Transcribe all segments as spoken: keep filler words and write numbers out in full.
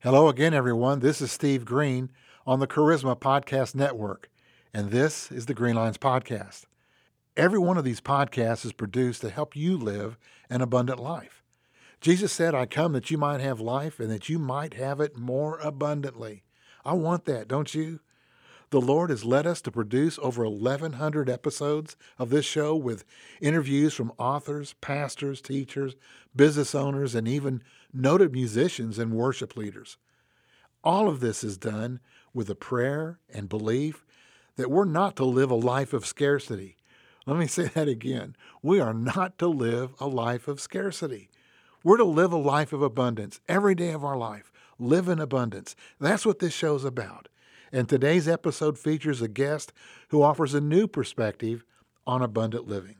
Hello again, everyone. This is Steve Green on the Charisma Podcast Network, and this is the Green Lines Podcast. Every one of these podcasts is produced to help you live an abundant life. Jesus said, I come that you might have life and that you might have it more abundantly. I want that, don't you? The Lord has led us to produce over eleven hundred episodes of this show with interviews from authors, pastors, teachers, business owners, and even noted musicians and worship leaders. All of this is done with a prayer and belief that we're not to live a life of scarcity. Let me say that again. We are not to live a life of scarcity. We're to live a life of abundance every day of our life. Live in abundance. That's what this show's about. And today's episode features a guest who offers a new perspective on abundant living.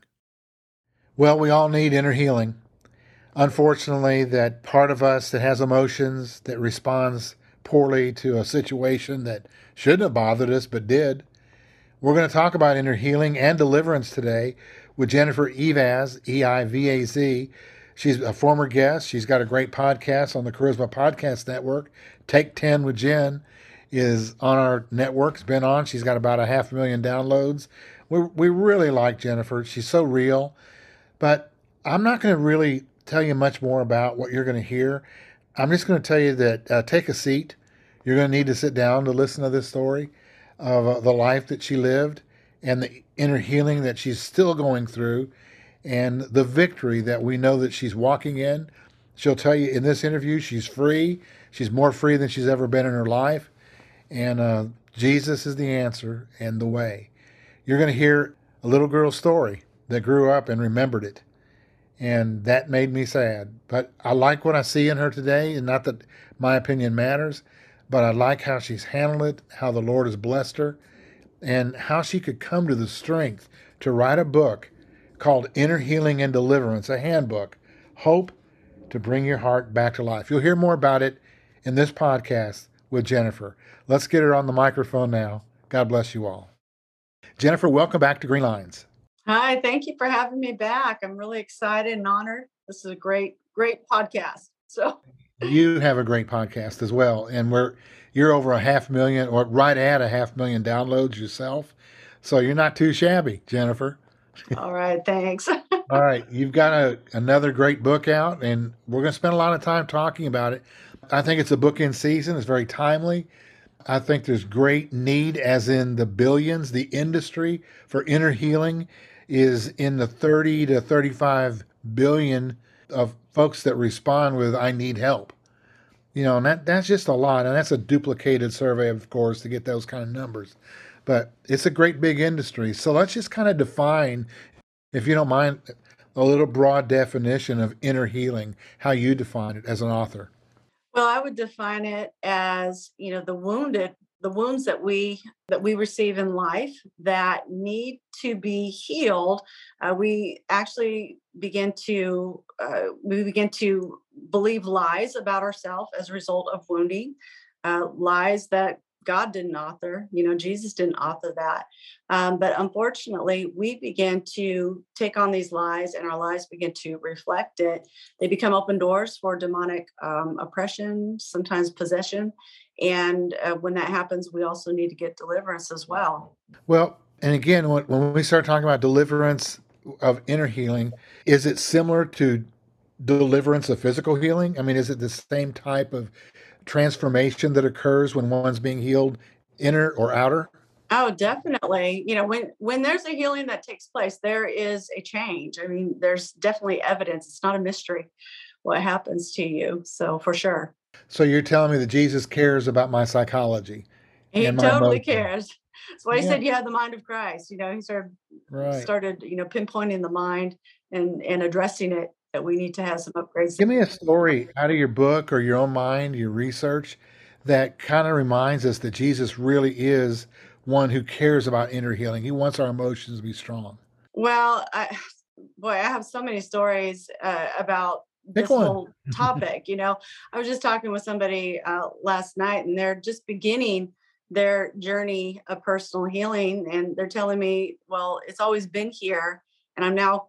Well, we all need inner healing. Unfortunately, that part of us that has emotions, that responds poorly to a situation that shouldn't have bothered us but did. We're going to talk about inner healing and deliverance today with Jennifer Eivaz, E I V A Z. She's a former guest. She's got a great podcast on the Charisma Podcast Network. Take ten with Jen is on our network. It's been on. She's got about a half million downloads. We, we really like Jennifer. She's so real. But I'm not going to really tell you much more about what you're going to hear. I'm just going to tell you that uh, take a seat. You're going to need to sit down to listen to this story of uh, the life that she lived and the inner healing that she's still going through and the victory that we know that she's walking in. She'll tell you in this interview she's free. She's more free than she's ever been in her life. And uh, Jesus is the answer and the way. You're going to hear a little girl's story that grew up and remembered it. And that made me sad. But I like what I see in her today, and not that my opinion matters, but I like how she's handled it, how the Lord has blessed her, and how she could come to the strength to write a book called Inner Healing and Deliverance, a handbook, Hope to Bring Your Heart Back to Life. You'll hear more about it in this podcast with Jennifer. Let's get her on the microphone now. God bless you all. Jennifer, welcome back to Green Lines. Hi, thank you for having me back. I'm really excited and honored. This is a great, great podcast. So you have a great podcast as well, and we're you're over a half million, or right at a half million downloads yourself. So you're not too shabby, Jennifer. All right, thanks. All right, you've got a, another great book out, and we're going to spend a lot of time talking about it. I think it's a book in season. It's very timely. I think there's great need, as in the billions. The industry for inner healing is in the thirty to thirty-five billion of folks that respond with, I need help. You know, and that, that's just a lot. And that's a duplicated survey, of course, to get those kind of numbers. But it's a great big industry. So let's just kind of define, if you don't mind, a little broad definition of inner healing, how you define it as an author. Well, I would define it as, you know, the wounded, the wounds that we that we receive in life that need to be healed. Uh, we actually begin to uh, we begin to believe lies about ourselves as a result of wounding, uh, lies that God didn't author. You know, Jesus didn't author that. Um, but unfortunately, we begin to take on these lies, and our lives begin to reflect it. They become open doors for demonic um, oppression, sometimes possession. And uh, when that happens, we also need to get deliverance as well. Well, and again, when, when we start talking about deliverance of inner healing, is it similar to deliverance of physical healing? I mean, is it the same type of transformation that occurs when one's being healed, inner or outer? Oh, definitely. You know, when when there's a healing that takes place, there is a change. I mean, there's definitely evidence. It's not a mystery what happens to you. So for sure. So you're telling me that Jesus cares about my psychology He and my totally emotions. cares. That's why he Yeah. said you have the mind of Christ. You know, he started Right. started, you know, pinpointing the mind and and addressing it, that we need to have some upgrades. Give me a story out of your book or your own mind, your research, that kind of reminds us that Jesus really is one who cares about inner healing. He wants our emotions to be strong. Well, I, boy, I have so many stories uh, about Pick this one. whole topic. You know, I was just talking with somebody uh, last night, and they're just beginning their journey of personal healing, and they're telling me, well, it's always been here, and I'm now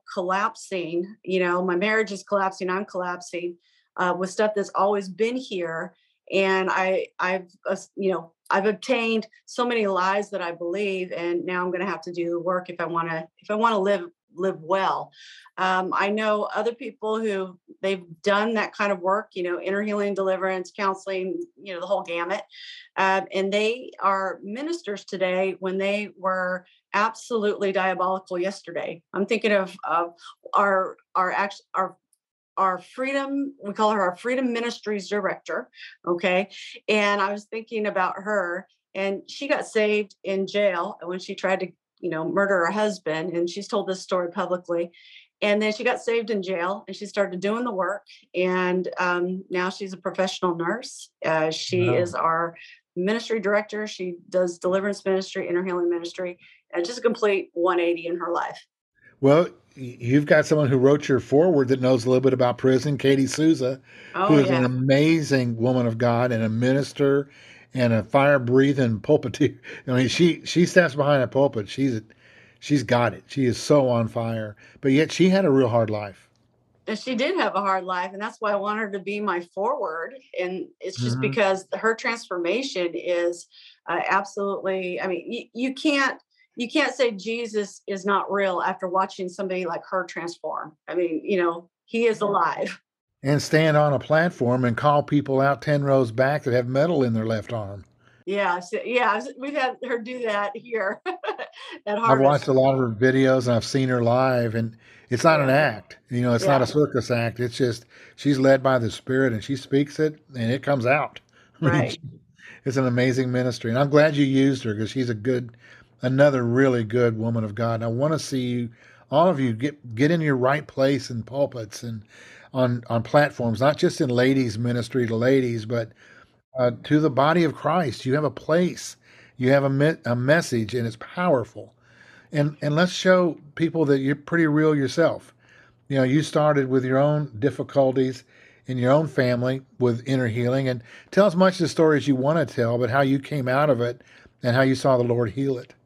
collapsing. You know, my marriage is collapsing. I'm collapsing uh, with stuff that's always been here. And I, I've, uh, you know, I've obtained so many lies that I believe, and now I'm going to have to do the work if I want to, if I want to live live well. Um, I know other people who they've done that kind of work, you know, inner healing, deliverance, counseling, you know, the whole gamut, um, and they are ministers today when they were absolutely diabolical yesterday. I'm thinking of of our our act our our freedom, we call her our freedom ministries director. Okay. And I was thinking about her, and she got saved in jail when she tried to, you know, murder her husband. And she's told this story publicly. And then she got saved in jail and she started doing the work. And um, now she's a professional nurse. Uh, she Wow. is our ministry director. She does deliverance ministry, inner healing ministry, and just a complete one eighty in her life. Well, y- you've got someone who wrote your foreword that knows a little bit about prison, Katie Souza, who Oh, is an yeah. amazing woman of God and a minister and a fire breathing pulpiteer. I mean, she she steps behind a pulpit. She's she's got it. She is so on fire. But yet she had a real hard life. And she did have a hard life, and that's why I want her to be my forward. And it's just Hmm. because her transformation is uh, absolutely. I mean, you, you can't you can't say Jesus is not real after watching somebody like her transform. I mean, you know, he is alive. And stand on a platform and call people out ten rows back that have metal in their left arm. Yeah, so, yeah, we've had her do that here at I've watched Harvest. a lot of her videos and I've seen her live, and it's not an Yeah, act. You know, it's not a yeah, circus act. It's just she's led by the Spirit and she speaks it and it comes out. I mean, right. it's an amazing ministry. And I'm glad you used her because she's a good, another really good woman of God. And I want to see you, all of you, get get in your right place in pulpits and on on platforms, not just in ladies ministry to ladies, but uh, to the body of Christ. You have a place, you have a me- a message, and it's powerful. And and let's show people that you're pretty real yourself. You know, you started with your own difficulties in your own family with inner healing, and tell as much of the story as you want to tell, but how you came out of it and how you saw the Lord heal it.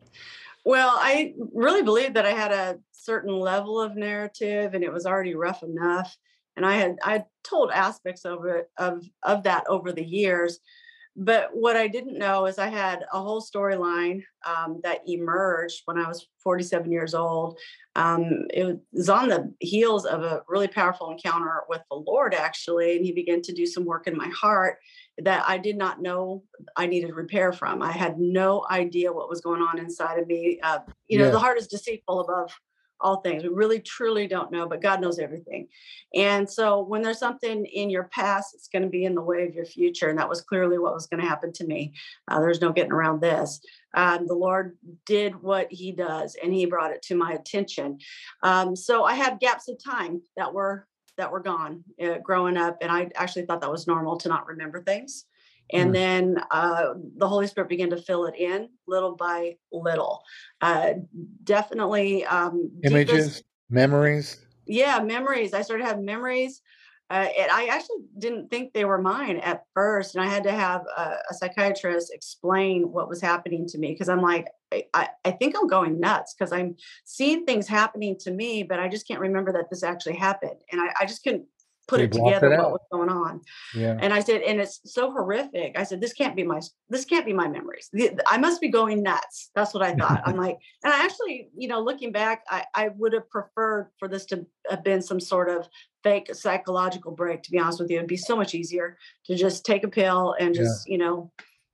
Well, I really believe that I had a certain level of narrative and it was already rough enough. And I had I told aspects of it of of that over the years. But what I didn't know is I had a whole storyline um, that emerged when I was forty-seven years old. Um, it was on the heels of a really powerful encounter with the Lord, actually, and He began to do some work in my heart that I did not know I needed repair from. I had no idea what was going on inside of me. Uh, you know, the Yes. heart is deceitful above all things. We really, truly don't know, but God knows everything. And so when there's something in your past, it's going to be in the way of your future. And that was clearly what was going to happen to me. Uh, there's no getting around this. Um, the Lord did what He does, and He brought it to my attention. Um, so I had gaps of time that were that were gone uh, growing up, and I actually thought that was normal to not remember things. And Mm. then uh, the Holy Spirit began to fill it in little by little. Uh, Definitely um, deepest, Images, memories. yeah, memories. I started having memories. Uh, and I actually didn't think they were mine at first. And I had to have a, a psychiatrist explain what was happening to me because I'm like, I, I, I think I'm going nuts because I'm seeing things happening to me, but I just can't remember that this actually happened. And I, I just couldn't So put you it blocked together it what out. was going on. Yeah. And I said, and it's so horrific. I said, this can't be my, this can't be my memories. The- I must be going nuts. That's what I thought. I'm like, and I actually, you know, looking back, I, I would have preferred for this to have been some sort of fake psychological break, to be honest with you. It'd be so much easier to just take a pill and Yeah. just, you know,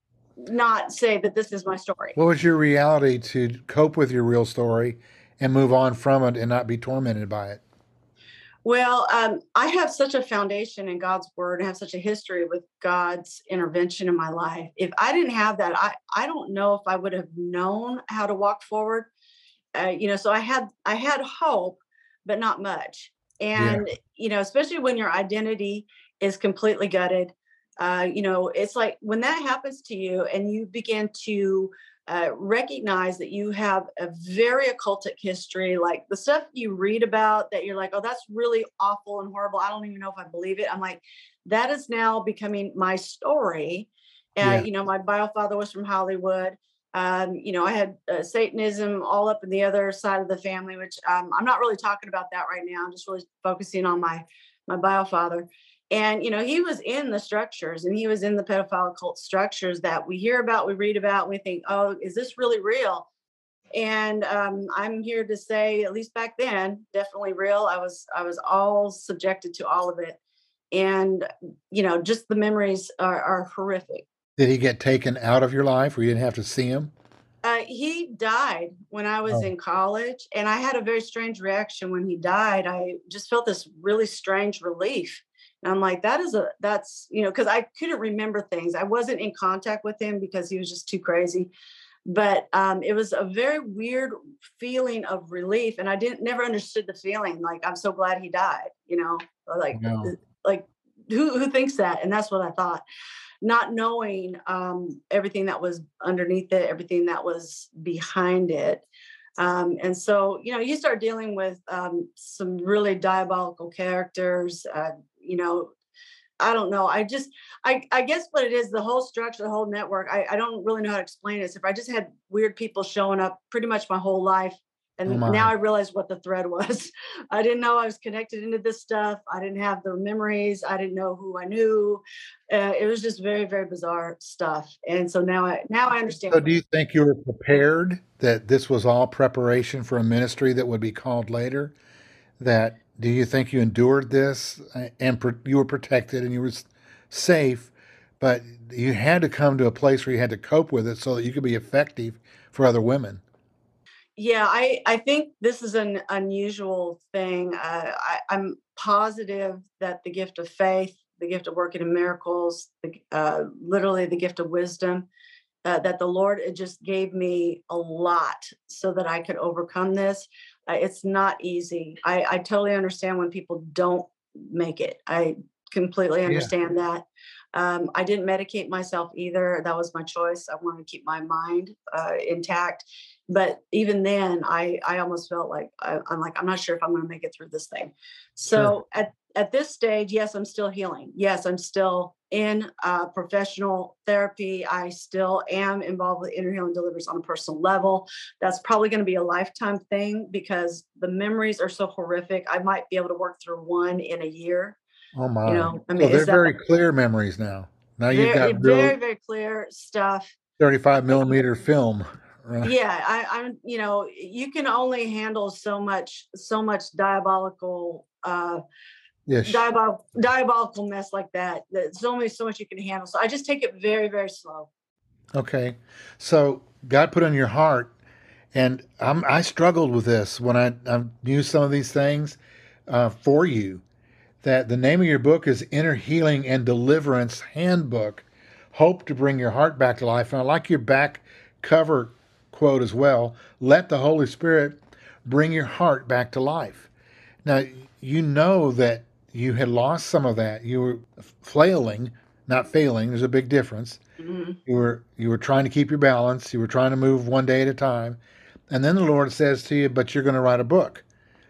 not say that this is my story. What was your reality to cope with your real story and move on from it and not be tormented by it? Well, um, I have such a foundation in God's word and have such a history with God's intervention in my life. If I didn't have that, I, I don't know if I would have known how to walk forward. Uh, you know, so I had I had hope, but not much. Yeah. And you know, especially when your identity is completely gutted, uh, you know, it's like when that happens to you and you begin to uh, recognize that you have a very occultic history, like the stuff you read about that you're like, oh, that's really awful and horrible. I don't even know if I believe it. I'm like, that is now becoming my story. Uh, Yeah. you know, my bio father was from Hollywood. Um, you know, I had uh, Satanism all up in the other side of the family, which um, I'm not really talking about that right now. I'm just really focusing on my my bio father. And, you know, he was in the structures and he was in the pedophile cult structures that we hear about, we read about, and we think, oh, is this really real? And um, I'm here to say, at least back then, definitely real. I was, I was all subjected to all of it. And, you know, just the memories are, are horrific. Did he get taken out of your life where you didn't have to see him? Uh, he died when I was Oh, in college, and I had a very strange reaction when he died. I just felt this really strange relief. And I'm like, that is a, that's, you know, because I couldn't remember things. I wasn't in contact with him because he was just too crazy. But um, it was a very weird feeling of relief. And I didn't, never understood the feeling. Like, I'm so glad he died, you know, like, uh, no. like who, who thinks that? And that's what I thought, not knowing um, everything that was underneath it, everything that was behind it. Um, and so, you know, you start dealing with um, some really diabolical characters. Uh, you know, I don't know. I just, I, I guess what it is, the whole structure, the whole network. I, I don't really know how to explain this. If I just had weird people showing up pretty much my whole life, Oh and now my. I realize what the thread was. I didn't know I was connected into this stuff. I didn't have the memories. I didn't know who I knew. Uh, it was just very, very bizarre stuff. And so now I, now I understand. So do you think you were prepared that this was all preparation for a ministry that would be called later? That do you think you endured this uh, and pr- you were protected and you were s- safe, but you had to come to a place where you had to cope with it so that you could be effective for other women? Yeah, I, I think this is an unusual thing. Uh, I, I'm positive that the gift of faith, the gift of working in miracles, the, uh, literally the gift of wisdom, uh, that the Lord it just gave me a lot so that I could overcome this. Uh, it's not easy. I, I totally understand when people don't make it. I completely Yeah. understand that. Um, I didn't medicate myself either. That was my choice. I wanted to keep my mind uh, intact. But even then, I I almost felt like I, I'm like I'm not sure if I'm going to make it through this thing. Sure. So at at this stage, yes, I'm still healing. Yes, I'm still in uh, professional therapy. I still am involved with inner healing deliverance on a personal level. That's probably going to be a lifetime thing because the memories are so horrific. I might be able to work through one in a year. Oh You my. know, I So mean, they're it's that very clear memories now. Now you've very, got real very, very clear stuff. thirty-five millimeter film, right? Yeah, I, I'm, you know, you can only handle so much, so much diabolical, uh, Yes. diabolical, diabolical mess like that. There's only so much you can handle. So I just take it very, very slow. Okay. So God put on your heart, and I'm, I struggled with this when I, I knew some of these things uh, for you. That the name of your book is Inner Healing and Deliverance Handbook, Hope to Bring Your Heart Back to Life. And I like your back cover quote as well. Let the Holy Spirit bring your heart back to life. Now, you know that you had lost some of that. You were flailing, not failing. There's a big difference. Mhm. You were you were trying to keep your balance. You were trying to move one day at a time. And then the Lord says to you, "But you're going to write a book."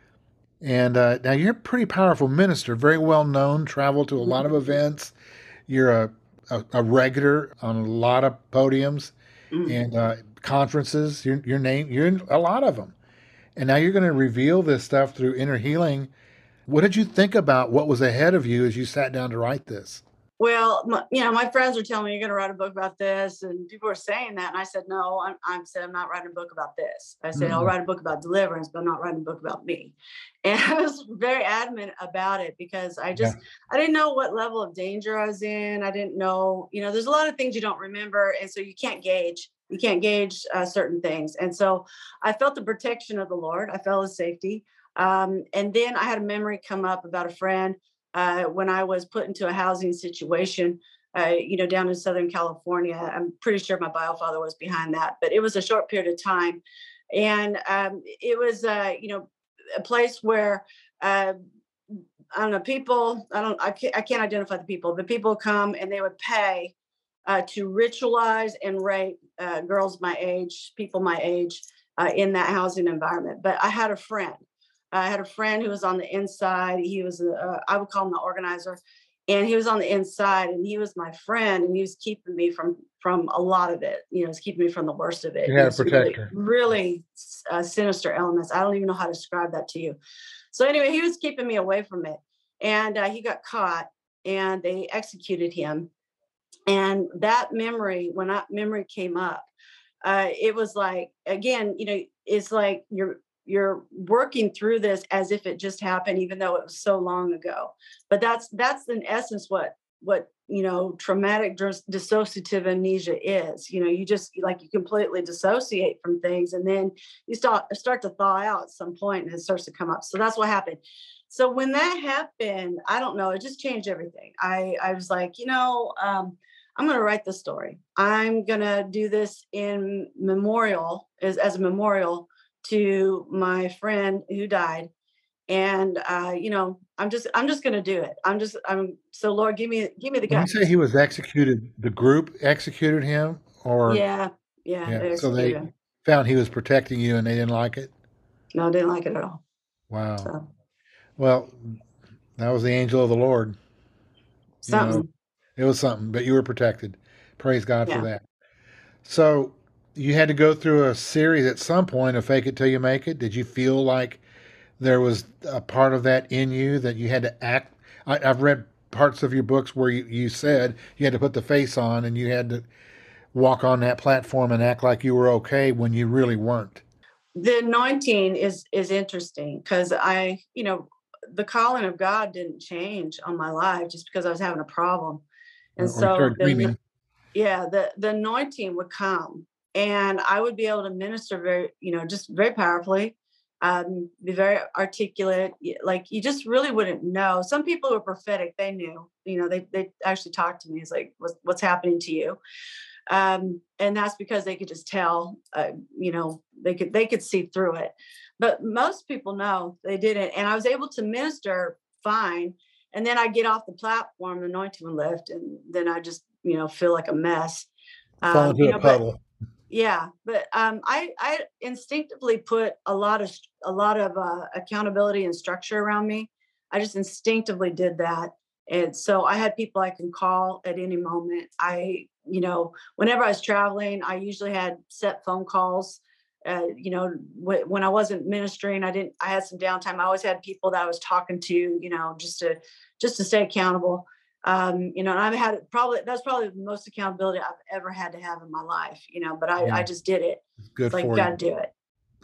And uh, now you're a pretty powerful minister, very well known, traveled to a lot of events. You're a, a, a regular on a lot of podiums Mhm. and uh, conferences. Your, your name, you're in a lot of them. And now you're going to reveal this stuff through inner healing. What did you think about what was ahead of you as you sat down to write this? Well, my, you know, my friends were telling me you're going to write a book about this, and people were saying that, and I said, no, I'm, I'm said I'm not writing a book about this. I said I'll Mm-mm. write a book about deliverance, but I'm not writing a book about me. And I was very adamant about it because I Yeah. just I didn't know what level of danger I was in. I didn't know, you know, there's a lot of things you don't remember, and so you can't gauge. You can't gauge uh, certain things, and so I felt the protection of the Lord. I felt His safety, um, and then I had a memory come up about a friend uh, when I was put into a housing situation, uh, you know, down in Southern California. I'm pretty sure my biofather was behind that, but it was a short period of time. And um, it was, uh, you know, a place where, uh, I don't know, people, I don't, I can't, I can't identify the people, but people come and they would pay uh, to ritualize and rape uh, girls my age, people my age uh, in that housing environment. But I had a friend. I had a friend who was on the inside. He was, uh, I would call him the organizer, and he was on the inside, and he was my friend, and he was keeping me from from a lot of it. You know, was keeping me from the worst of it. You You had know, a some really, protector. really uh, sinister elements. I don't even know how to describe that to you. So anyway, he was keeping me away from it, and uh, he got caught and they executed him. And that memory, when that memory came up, uh, it was like, again, you know, it's like you're you're working through this as if it just happened, even though it was so long ago. But that's that's in essence what what you know traumatic dis- dissociative amnesia is. You know, you just like you completely dissociate from things, and then you start start to thaw out at some point, and it starts to come up. So that's what happened. So when that happened, I don't know, it just changed everything. I I was like, you know. Um, I'm going to write the story. I'm going to do this in memorial, as, as a memorial to my friend who died. And, uh, you know, I'm just, I'm just going to do it. I'm just, I'm, so Lord, give me, give me the When you say guts. he was executed, the group executed him, or Yeah. Yeah. yeah, They so executed they him. found he was protecting you and they didn't like it. No, didn't like it at all. Wow. So Well, that was the angel of the Lord. You know, something. it was something, but you were protected. Praise God for Yeah. that. So you had to go through a series at some point of Fake It Till You Make It. Did you feel like there was a part of that in you that you had to act? I, I've read parts of your books where you, you said you had to put the face on and you had to walk on that platform and act like you were okay when you really weren't. The anointing is, is interesting because I, you know, the calling of God didn't change on my life just because I was having a problem. And Or, or you so started the dreaming. yeah, the the anointing would come, and I would be able to minister very, you know, just very powerfully, um, be very articulate. y- Like you just really wouldn't know. Some people who are prophetic, they knew, you know, they they actually talked to me. It's like, what's what's happening to you? Um, and that's because they could just tell, uh, you know, they could they could see through it. But most people know they didn't, and I was able to minister fine. And then I get off the platform, the anointing would lift, and then I just, you know, feel like a mess. Fall Um, you into a know, but puddle. yeah, but um, I I instinctively put a lot of st- a lot of uh, accountability and structure around me. I just instinctively did that, and so I had people I can call at any moment. I, you know, whenever I was traveling, I usually had set phone calls. Uh, you know, wh- when I wasn't ministering, I didn't. I had some downtime. I always had people that I was talking to. You know, just to just to stay accountable. Um, you know, and I've had probably that's probably the most accountability I've ever had to have in my life, you know, but I, I Yeah, just did it. it's It's good like, for got you. to do it.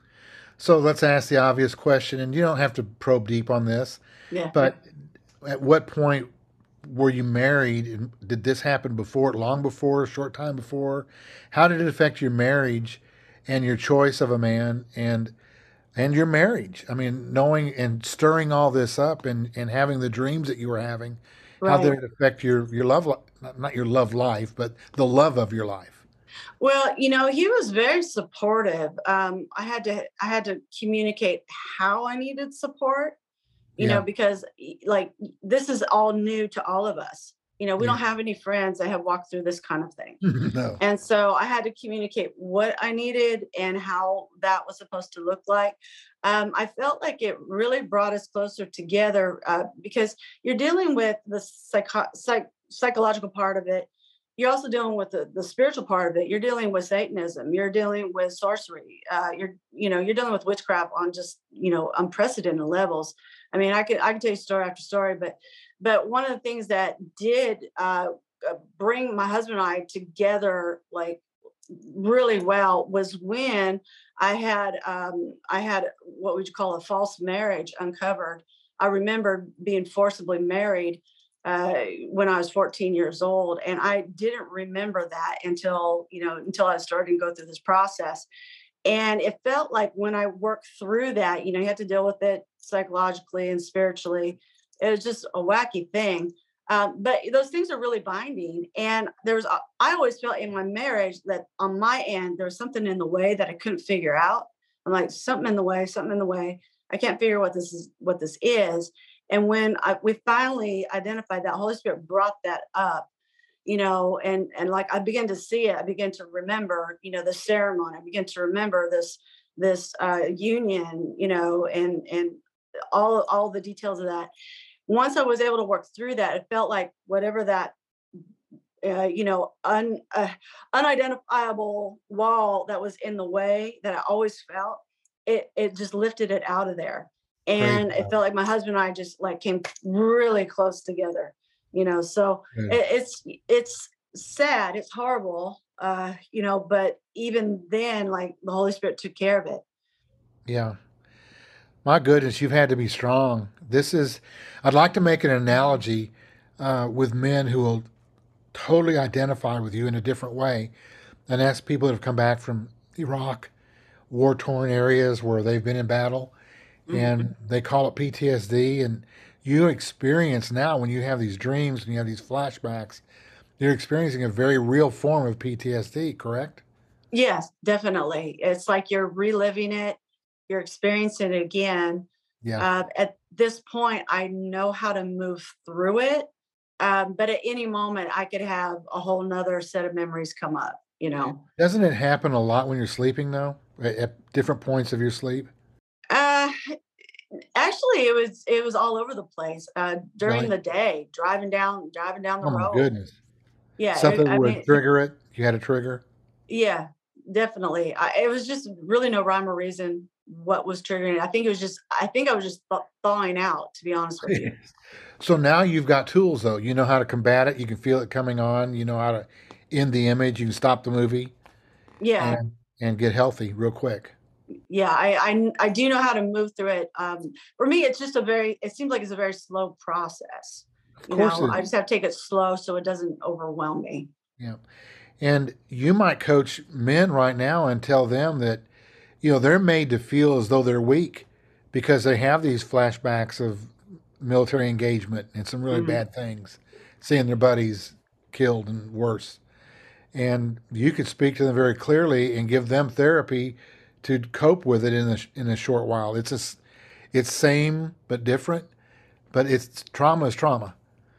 So let's ask the obvious question, and you don't have to probe deep on this, Yeah. but at what point were you married? And did this happen before, long before, a short time before? How did it affect your marriage and your choice of a man and and your marriage? I mean, knowing and stirring all this up and and having the dreams that you were having, how did Right. it affect your your love li- not not your love life, but the love of your life? Well, you know, he was very supportive. Um, I had to, I had to communicate how I needed support, you know, Yeah. because y- like this is all new to all of us. You know, we Yeah. don't have any friends that have walked through this kind of thing. No. And so I had to communicate what I needed and how that was supposed to look like. Um, I felt like it really brought us closer together uh, because you're dealing with the psycho- psych- psychological part of it. You're also dealing with the, the spiritual part of it. You're dealing with Satanism. You're dealing with sorcery. Uh, you're, you know, you're dealing with witchcraft on just, you know, unprecedented levels. I mean, I could, I could tell you story after story, but, but one of the things that did uh, uh, bring my husband and I together like really well was when I had um, I had what would you call a false marriage uncovered. I remember being forcibly married uh, when I was fourteen years old, and I didn't remember that until you know until I started to go through this process. And it felt like when I worked through that, you know, you have to deal with it psychologically and spiritually. It was just a wacky thing. Um, but those things are really binding. And there's, a- I always felt in my marriage that on my end, there was something in the way that I couldn't figure out. I'm like, something in the way, something in the way. I can't figure what this is, what this is. And when I, we finally identified that, Holy Spirit brought that up, you know, and and like I began to see it, I began to remember, you know, the ceremony. I began to remember this this uh, union, you know, and and all all the details of that. Once I was able to work through that, it felt like whatever that uh, you know un, uh, unidentifiable wall that was in the way that I always felt, it it just lifted it out of there, Praise and it God. felt like my husband and I just like came really close together. you know. So Good. it, it's it's sad, it's horrible, uh, you know, but even then, like the Holy Spirit took care of it. Yeah. My goodness, you've had to be strong. This is, I'd like to make an analogy uh, with men who will totally identify with you in a different way. And that's people that have come back from Iraq, war torn areas where they've been in battle, Mhm. and they call it P T S D. And you experience now when you have these dreams and you have these flashbacks, you're experiencing a very real form of P T S D, correct? Yes, definitely. It's like you're reliving it, you're experiencing it again. Yeah. Uh, at this point, I know how to move through it. Um, but at any moment, I could have a whole nother set of memories come up, you know. Doesn't it happen a lot when you're sleeping, though, at at different points of your sleep? Uh, Actually, it was it was all over the place uh, during Really? the day, driving down driving down the Oh my road. goodness. Yeah, it, Something I would mean, trigger it? You had a trigger? yeah, definitely. I, it was just really no rhyme or reason what was triggering it. I think it was just I think I was just th- thawing out, to be honest with you. So now you've got tools, though. You know how to combat it. You can feel it coming on. You know how to end the image. You can stop the movie Yeah, and and get healthy real quick. yeah, I, I I do know how to move through it. Um, for me, it's just a very it seems like it's a very slow process. Of You course know, it I is. just have to take it slow so it doesn't overwhelm me. Yeah. And you might coach men right now and tell them that, you know, they're made to feel as though they're weak because they have these flashbacks of military engagement and some really Mhm. bad things, seeing their buddies killed and worse. And you could speak to them very clearly and give them therapy to cope with it in a in a short while. It's a, it's same but different, but it's trauma is trauma,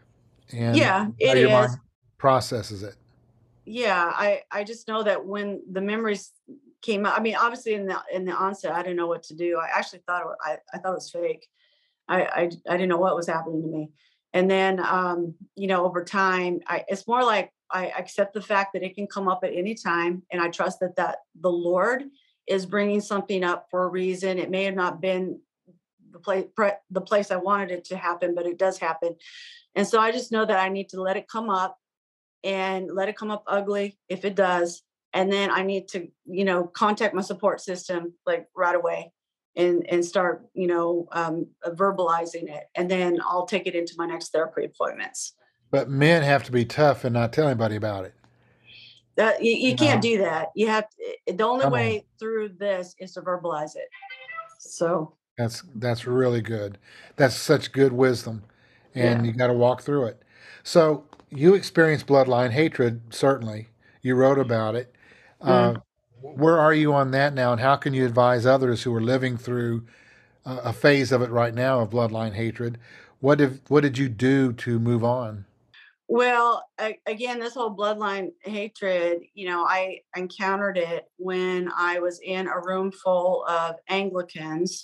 and Yeah, how it your is. mind processes it. Yeah, I I just know that when the memories came out, I mean, obviously in the in the onset, I didn't know what to do. I actually thought it, wa- I I thought it was fake. I, I I didn't know what was happening to me. And then um, you know, over time, I it's more like I accept the fact that it can come up at any time, and I trust that that the Lord is bringing something up for a reason. It may have not been the place the place I wanted it to happen, but it does happen. And so I just know that I need to let it come up and let it come up ugly if it does. And then I need to, you know, contact my support system like right away and and start, you know, um, verbalizing it. And then I'll take it into my next therapy appointments. But men have to be tough and not tell anybody about it. That you, you You can't know, do that. You have to, the only come on, way through this is to verbalize it. So that's that's really good. That's such good wisdom, and yeah. you got to walk through it. So you experienced bloodline hatred, certainly. You wrote about it. Uh, Mm. where are you on that now, and how can you advise others who are living through a, a phase of it right now of bloodline hatred? What did what did you do to move on? Well, a- again, this whole bloodline hatred, you know, I encountered it when I was in a room full of Anglicans.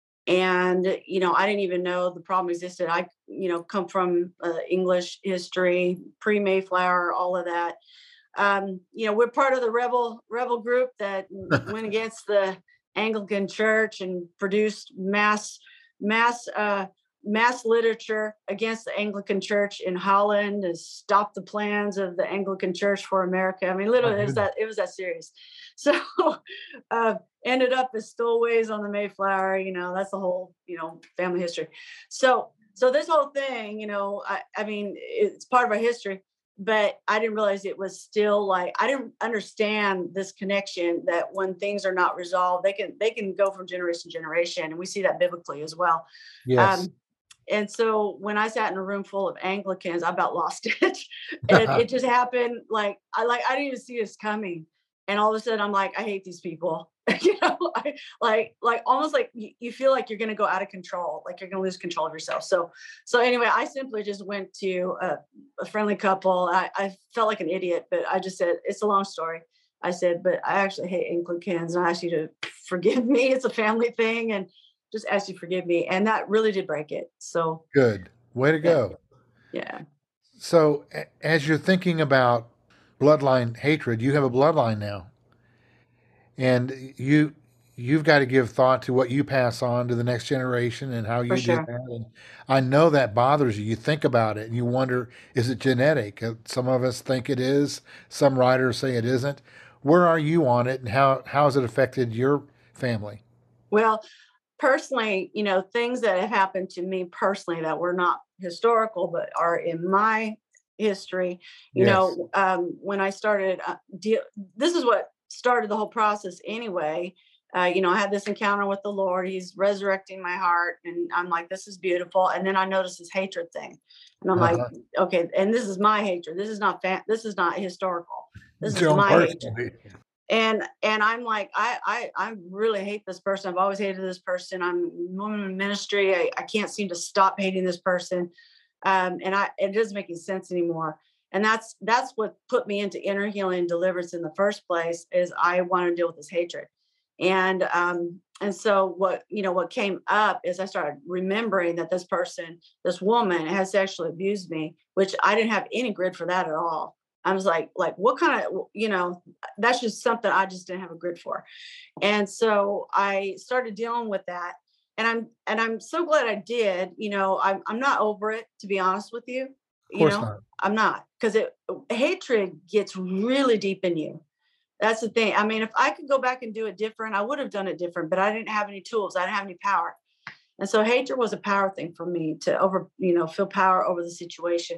And, you know, I didn't even know the problem existed. I, you know, come from uh, English history, pre Mayflower, all of that. Um, you know, we're part of the rebel rebel group that went against the Anglican Church and produced mass mass uh, mass literature against the Anglican Church in Holland to stop the plans of the Anglican Church for America. I mean, My literally, it was goodness. that it was that serious. So, uh, ended up as stowaways on the Mayflower. You know, that's the whole you know family history. So, so this whole thing, you know, I, I mean, it's part of our history, but I didn't realize it was still like I didn't understand this connection that when things are not resolved, they can they can go from generation to generation, and we see that biblically as well. Yes. Um, and so when I sat in a room full of Anglicans, I about lost it, and it just happened like I like I didn't even see this coming, and all of a sudden I'm like I hate these people. you know, I, like like almost like you, you feel like you're going to go out of control, like you're going to lose control of yourself. So so anyway, I simply just went to a, a friendly couple. I, I felt like an idiot, but I just said, it's a long story. I said, but I actually hate Anglicans and I ask you to forgive me. It's a family thing and just ask you to forgive me. And that really did break it. So Good. Way to yeah, go. yeah. So, a- as you're thinking about bloodline hatred, you have a bloodline now, and you you've got to give thought to what you pass on to the next generation and how For you did sure. that. And I know that bothers you. You think about it and you wonder, is it genetic? Uh, Some of us think it is. Some writers say it isn't. Where are you on it, and how how has it affected your family? Well, personally, you know, things that have happened to me personally that were not historical, but are in my history, you Yes. know, um, when I started, uh, deal, this is what started the whole process anyway. Uh, you know, I had this encounter with the Lord. He's resurrecting my heart, and I'm like, this is beautiful. And then I noticed this hatred thing, and I'm like, Uh-huh. okay, and this is my hatred. This is not fa- this is not historical. This It's is your own my hatred. personally. And and I'm like, I I I really hate this person. I've always hated this person. I'm a woman in ministry. I, I can't seem to stop hating this person. Um, and I it doesn't make any sense anymore. And that's that's what put me into inner healing and deliverance in the first place, is I want to deal with this hatred. And um, and so what you know what came up is I started remembering that this person, this woman, has sexually abused me, which I didn't have any grid for that at all. I was like, like what kind of, you know, that's just something I just didn't have a grid for. And so I started dealing with that. And I'm and I'm so glad I did. You know, I'm I'm not over it, to be honest with you. Of You course know, not. I'm not, because it hatred gets really deep in you. That's the thing. I mean, if I could go back and do it different, I would have done it different, but I didn't have any tools. I didn't have any power. And so hatred was a power thing for me to over, you know, feel power over the situation.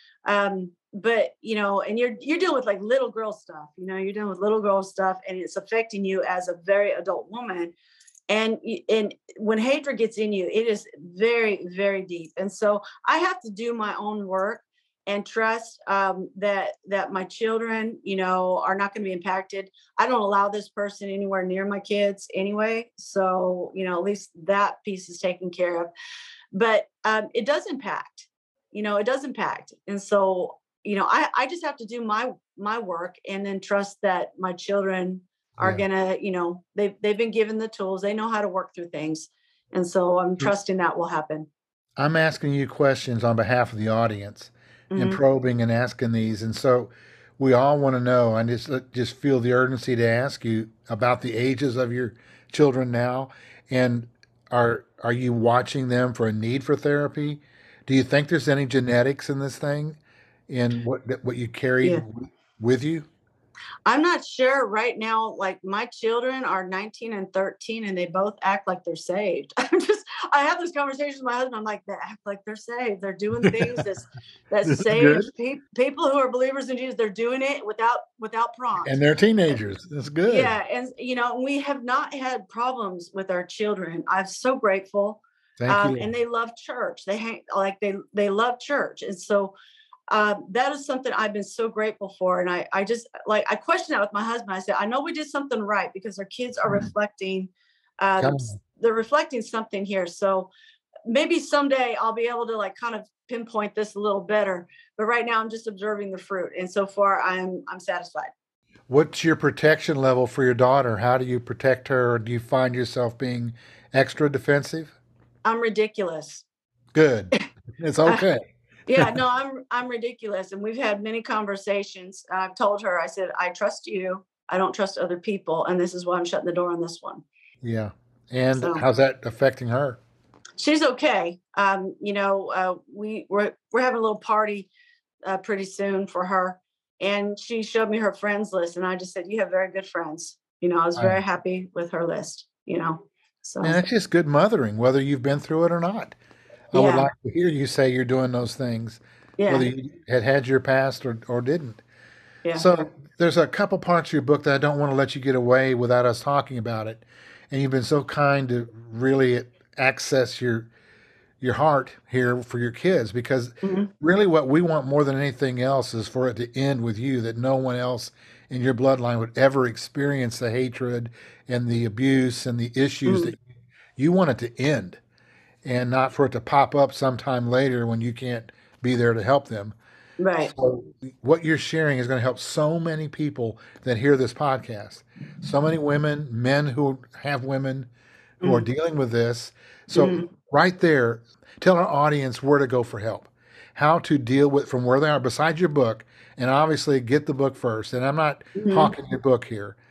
Um, but you know, and you're you're dealing with like little girl stuff, you know, you're dealing with little girl stuff, and it's affecting you as a very adult woman. And and when hatred gets in you, it is very, very deep. And so I have to do my own work and trust, um, that that my children, you know, are not going to be impacted. I don't allow this person anywhere near my kids anyway, so you know, at least that piece is taken care of. But um, it does impact, you know, it does impact. And so, you know, I, I just have to do my my work, and then trust that my children are Yeah. gonna, you know, they've they've been given the tools, they know how to work through things. And so I'm trusting that will happen. I'm asking you questions on behalf of the audience and Hmm. probing and asking these. And so we all want to know. I just uh, just feel the urgency to ask you about the ages of your children now, and are are you watching them for a need for therapy? Do you think there's any genetics in this thing, in what that- what you carried Yeah. w- with you? I'm not sure right now. Like, my children are nineteen and thirteen, and they both act like they're saved. I'm just, I have this conversation with my husband. I'm like, they act like they're saved. They're doing things that's that This is good. saves pe- people who are believers in Jesus. They're doing it without without prompt. And they're teenagers. That's good. Yeah, and you know, we have not had problems with our children. I'm so grateful. Thank Um, you, and Lord. they love church. They hang like they they love church. And so um, that is something I've been so grateful for. And I I just like I questioned that with my husband. I said, I know we did something right, because our kids are reflecting Come um s- on. they're reflecting something here. So maybe someday I'll be able to like kind of pinpoint this a little better. But right now I'm just observing the fruit. And so far I'm I'm satisfied. What's your protection level for your daughter? How do you protect her, or do you find yourself being extra defensive? I'm ridiculous. Good. It's okay. Yeah, no, I'm I'm ridiculous, and we've had many conversations. I've told her, I said, I trust you. I don't trust other people, and this is why I'm shutting the door on this one. Yeah. And So how's that affecting her? she's okay. Um, you know, uh, we we're we're having a little party uh, pretty soon for her, and she showed me her friends list, and I just said, you have very good friends. You know, I was very Um, happy with her list. You know, and so it's just good mothering, whether you've been through it or not. I would yeah, like to hear you say you're doing those things, whether yeah, you had had your past or, or didn't. yeah. So there's a couple parts of your book that I don't want to let you get away without us talking about it. And you've been so kind to really access your your heart here for your kids, because Mhm. really what we want more than anything else is for it to end with you, that no one else in your bloodline would ever experience the hatred and the abuse and the issues Mhm. that you want it to end, and not for it to pop up sometime later when you can't be there to help them. Right. So what you're sharing is going to help so many people that hear this podcast. So many women, men who have women who are Mhm. dealing with this. So Mhm. right there, tell our audience where to go for help, how to deal with from where they are, besides your book, and obviously get the book first. And I'm not Mhm. hawking your book here,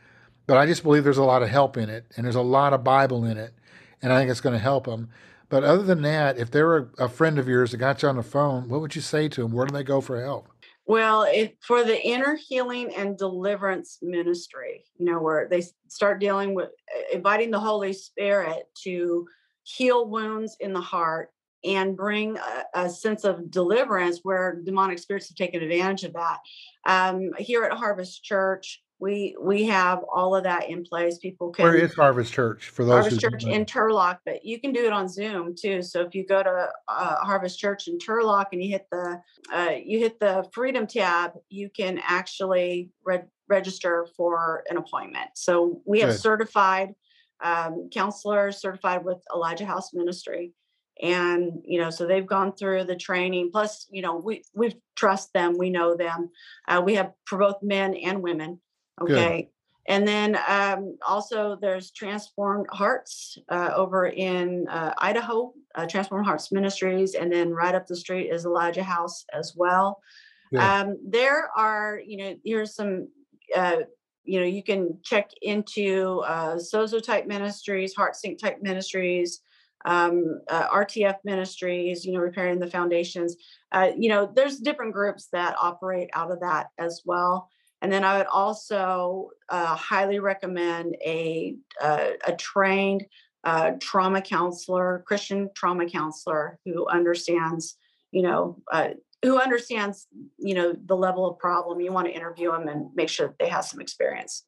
but I just believe there's a lot of help in it, and there's a lot of Bible in it, and I think it's going to help them. But other than that, if they were a friend of yours that got you on the phone, what would you say to them? Where do they go for help? Well, if for the inner healing and deliverance ministry, you know, where they start dealing with uh, inviting the Holy Spirit to heal wounds in the heart and bring a, a sense of deliverance where demonic spirits have taken advantage of that. Um, here at Harvest Church, we we have all of that in place. People Where can is Harvest Church for those who Harvest don't Church know? in Turlock, but you can do it on Zoom too. So if you go to uh, Harvest Church in Turlock and you hit the uh, you hit the Freedom tab, you can actually re- register for an appointment. So we have Good. certified um, counselors certified with Elijah House Ministry, and you know, so they've gone through the training. Plus, you know, we we trust them, we know them. Uh, we have for both men and women. Good. Okay. And then um, also there's Transformed Hearts uh, over in uh, Idaho, uh, Transformed Hearts Ministries. And then right up the street is Elijah House as well. Good. Um, there are, you know, here's some, uh, you know, you can check into uh, Sozo type ministries, Heart Sync type ministries, um, uh, R T F ministries, you know, repairing the foundations. Uh, you know, there's different groups that operate out of that as well. And then I would also uh, highly recommend a uh, a trained uh, trauma counselor, Christian trauma counselor who understands, you know, uh, who understands, you know, the level of problem. You want to interview them and make sure that they have some experience.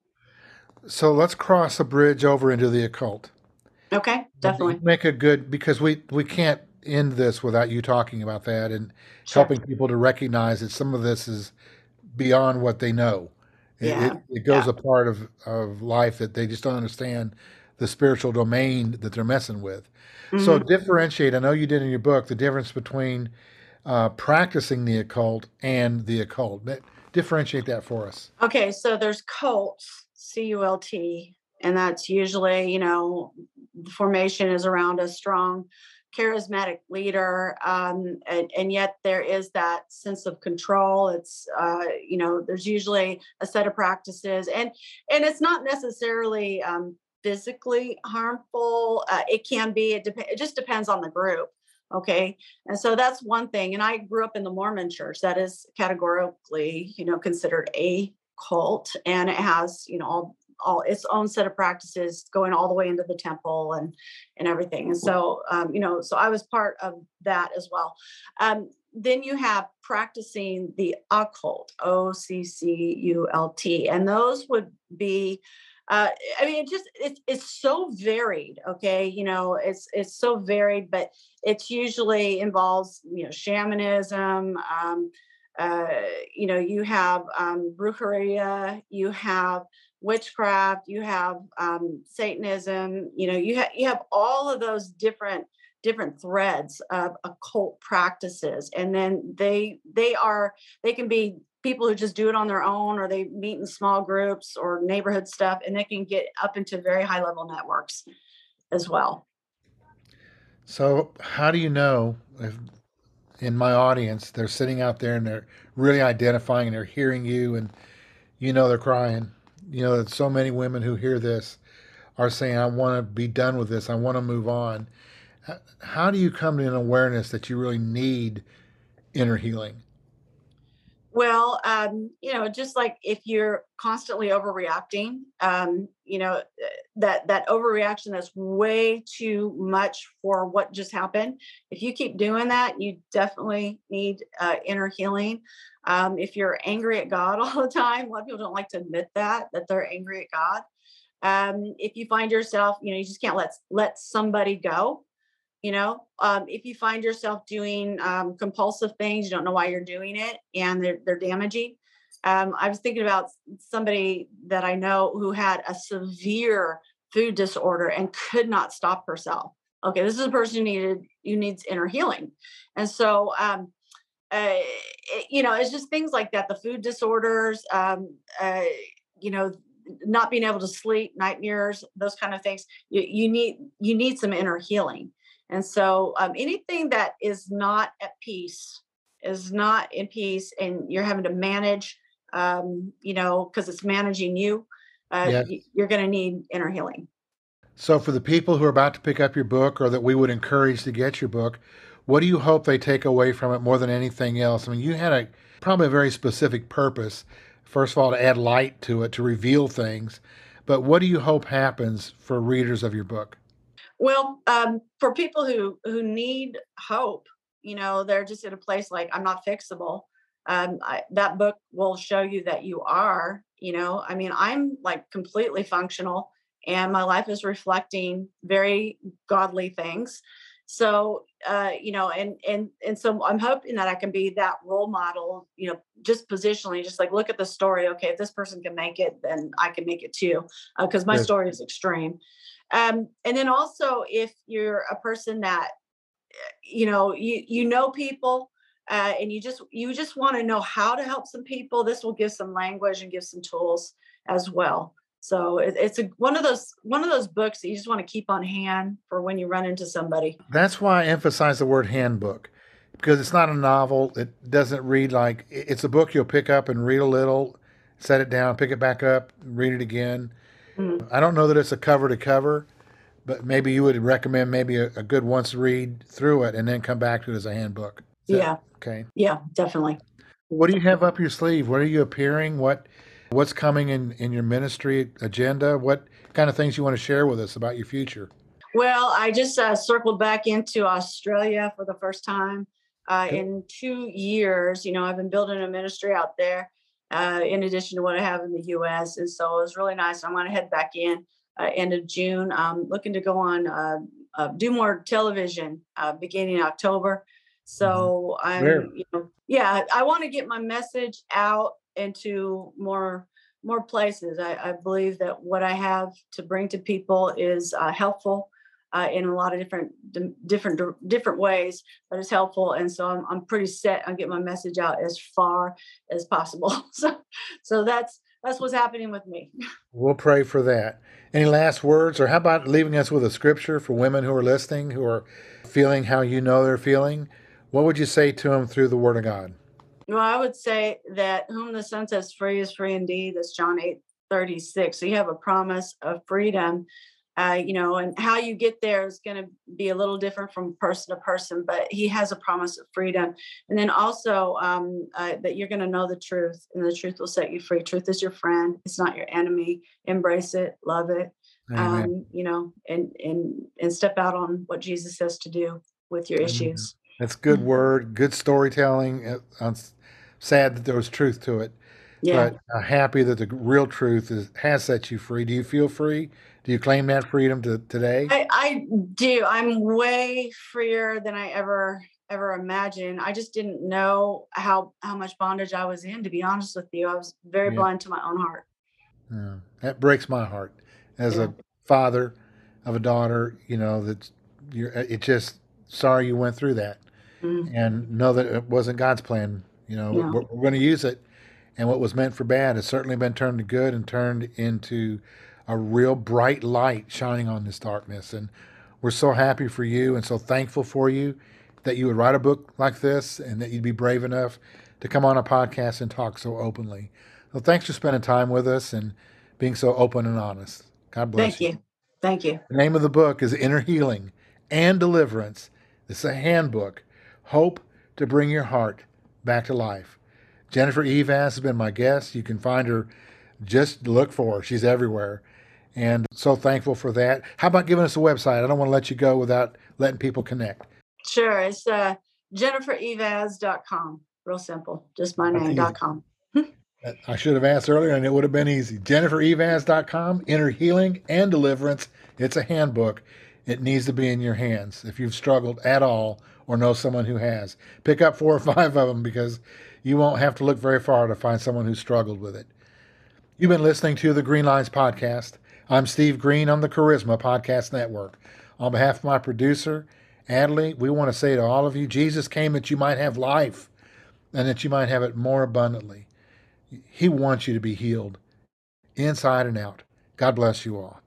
So let's cross a bridge over into the occult. Okay, And you definitely. make a good, because we we can't end this without you talking about that and Sure. helping people to recognize that some of this is beyond what they know. It it, Yeah. it goes Yeah. a part of of life that they just don't understand the spiritual domain that they're messing with. So Hmm. differentiate. I know you did in your book the difference between uh, practicing the occult and the occult. But differentiate that for us. Okay, so there's cults, C U L T, and that's usually, you know, the formation is around a strong, charismatic leader, um, and, and yet there is that sense of control. It's, uh, you know, there's usually a set of practices, and and it's not necessarily um, physically harmful. Uh, it can be. It dep- It just depends on the group. Okay, and so that's one thing. And I grew up in the Mormon church. That is categorically, you know, considered a cult, and it has, you know, all all its own set of practices going all the way into the temple and and everything. And so um, you know, so I was part of that as well. Um, then you have practicing the occult, O C C U L T, and those would be uh, I mean, it just it's it's so varied. Okay, you know, it's it's so varied, but it's usually involves, you know, shamanism. Um, uh, you know, you have um, brujeria, you have witchcraft, you have um, Satanism. You know, you have you have all of those different different threads of occult practices, and then they they are they can be people who just do it on their own, or they meet in small groups or neighborhood stuff, and they can get up into very high level networks as well. So how do you know if in my audience they're sitting out there and they're really identifying and they're hearing you and you know they're crying? You know that so many women who hear this are saying, "I want to be done with this. I want to move on." H- How do you come to an awareness that you really need inner healing? Well, um, you know, just like if you're constantly overreacting, um, you know, uh, that that overreaction that's way too much for what just happened. If you keep doing that, you definitely need uh, inner healing. Um, if you're angry at God all the time, a lot of people don't like to admit that that they're angry at God. Um, if you find yourself, you know, you just can't let let somebody go, you know, um, if you find yourself doing um, compulsive things, you don't know why you're doing it, and they're they're damaging. Um, I was thinking about somebody that I know who had a severe food disorder and could not stop herself. Okay, this is a person who needed who needs inner healing, and so um, uh, it- you know, it's just things like that. The food disorders, um, uh, you know, not being able to sleep, nightmares, those kind of things. You, you need you need some inner healing. And so um, anything that is not at peace is not in peace, and you're having to manage, um, you know, because it's managing you. uh, Yeah. y- you're going to need inner healing. So for the people who are about to pick up your book or that we would encourage to get your book, what do you hope they take away from it more than anything else? I mean, you had a probably a very specific purpose. First of all, to add light to it, to reveal things. But what do you hope happens for readers of your book? Well, um, for people who who need hope, you know, they're just in a place like I'm not fixable. Um, I, that book will show you that you are. You know, I mean, I'm like completely functional, and my life is reflecting very godly things. So, uh, you know, and and and so I'm hoping that I can be that role model. You know, just positionally, just like look at the story. Okay, if this person can make it, then I can make it too, because my Good. story is extreme. Um, and then also, if you're a person that you know you you know people, uh, and you just you just want to know how to help some people, this will give some language and give some tools as well. So it, it's a one of those one of those books that you just want to keep on hand for when you run into somebody. That's why I emphasize the word handbook, because it's not a novel. It doesn't read like it's a book you'll pick up and read a little, set it down, pick it back up, read it again. Mhm. I don't know that it's a cover to cover, but maybe you would recommend maybe a, a good once read through it and then come back to it as a handbook. Is that Yeah, okay? yeah, definitely. What do you have up your sleeve? What are you appearing? What what's coming in in your ministry agenda? What kind of things you want to share with us about your future? Well, I just uh, circled back into Australia for the first time uh, Good. in two years. You know, I've been building a ministry out there uh, in addition to what I have in the U S. And so it was really nice. I'm going to head back in uh, end of June. I'm looking to go on, uh, uh, do more television uh, beginning October. Mhm. So I'm, Where? you know, yeah, I want to get my message out into more more places. I, I believe that what I have to bring to people is uh, helpful uh, in a lot of different di- different different ways, but it's helpful. And so I'm I'm pretty set on getting my message out as far as possible. so so that's that's what's happening with me. We'll pray for that. Any last words, or how about leaving us with a scripture for women who are listening, who are feeling how you know they're feeling? What would you say to them through the Word of God? Well, I would say that whom the Son sets free is free indeed. That's John eight thirty six. So you have a promise of freedom. Uh, you know, and how you get there is going to be a little different from person to person, but he has a promise of freedom. And then also um, uh, that you're going to know the truth, and the truth will set you free. Truth is your friend, it's not your enemy. Embrace it, love it, Amen. um, you know, and, and, and step out on what Jesus says to do with your Amen. issues. That's good word, good storytelling. Uh, I'm s- sad that there was truth to it, Yeah. but uh, happy that the real truth is, has set you free. Do you feel free? Do you claim that freedom to, today? I, I do. I'm way freer than I ever ever imagined. I just didn't know how how much bondage I was in. To be honest with you, I was very Yeah. blind to my own heart. Yeah. That breaks my heart as Yeah, a father of a daughter. You know that you're. It just sorry you went through that, mm, and know that it wasn't God's plan. You know, yeah, we're, we're going to use it, and what was meant for bad has certainly been turned to good and turned into a real bright light shining on this darkness. And we're so happy for you and so thankful for you that you would write a book like this and that you'd be brave enough to come on a podcast and talk so openly. So thanks for spending time with us and being so open and honest. God bless thank you. you, thank you. The name of the book is Inner Healing and Deliverance. It's a handbook, hope to bring your heart back to life. Jennifer Evans has been my guest. You can find her, just look for her. She's everywhere. And so thankful for that. How about giving us a website? I don't want to let you go without letting people connect. Sure, it's uh, jennifer evaz dot com. Real simple, just my That's name easy. dot com. I should have asked earlier and it would have been easy. jennifer evans dot com, Inner Healing and Deliverance. It's a handbook. It needs to be in your hands if you've struggled at all or know someone who has. Pick up four or five of them because you won't have to look very far to find someone who struggled with it. You've been listening to the Green Lines Podcast. I'm Steve Green on the Charisma Podcast Network. On behalf of my producer, Adley, we want to say to all of you, Jesus came that you might have life and that you might have it more abundantly. He wants you to be healed inside and out. God bless you all.